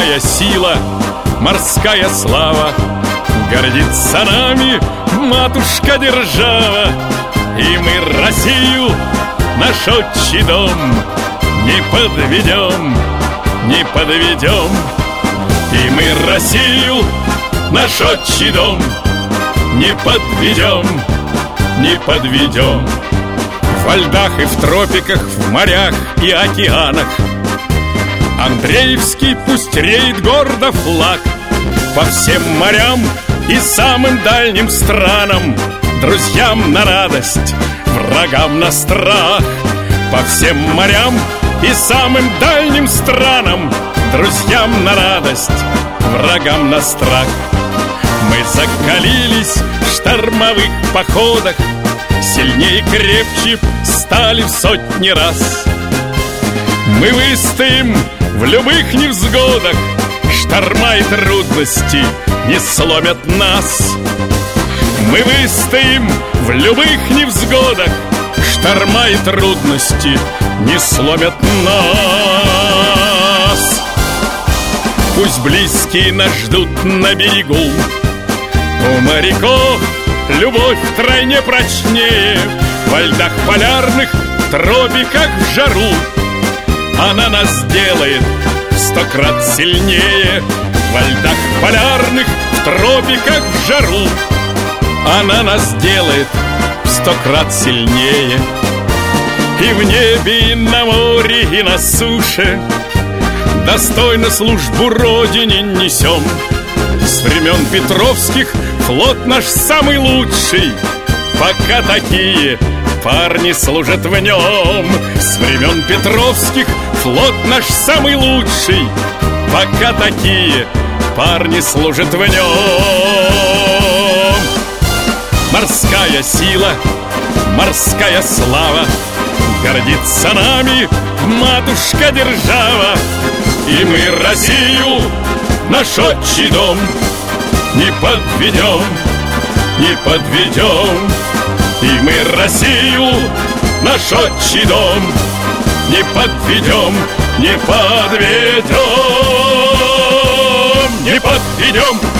морская сила, морская слава. Гордится нами матушка держава, и мы Россию, наш отчий дом, не подведем, не подведем. И мы Россию, наш отчий дом, не подведем, не подведем. Во льдах и в тропиках, в морях и океанах Андреевский пусть реет гордо флаг. По всем морям и самым дальним странам, друзьям на радость, врагам на страх. По всем морям и самым дальним странам, друзьям на радость, врагам на страх. Мы закалились в штормовых походах, сильнее и крепче стали в сотни раз. Мы выстоим в любых невзгодах, шторма и трудности не сломят нас. Мы выстоим в любых невзгодах, шторма и трудности не сломят нас. Пусть близкие нас ждут на берегу, у моряков любовь втройне прочнее. Во льдах полярных, в тропиках в жару она нас делает в 100 крат сильнее. Во льдах полярных, в тропиках в жару она нас делает в 100 крат сильнее. И в небе, и на море, и на суше достойно службу Родине несем. С времен Петровских флот наш самый лучший, пока такие парни служат в нем. С времен Петровских флот наш самый лучший, пока такие парни служат в нем. Морская сила, морская слава, гордится нами матушка держава. И мы Россию, наш отчий дом, не подведем, не подведем. И мы Россию, наш отчий дом, не подведем, не подведем, не подведем.